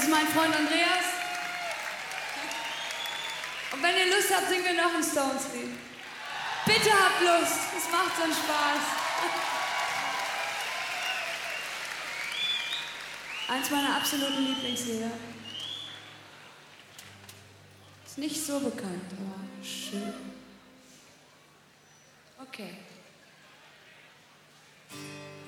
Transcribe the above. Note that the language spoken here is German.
ist mein Freund Andreas. Und wenn ihr Lust habt, singen wir noch ein Stones-Lied. Bitte habt Lust, es macht so einen Spaß. Eins meiner absoluten Lieblingslieder. Ist nicht so bekannt, aber schön. Okay.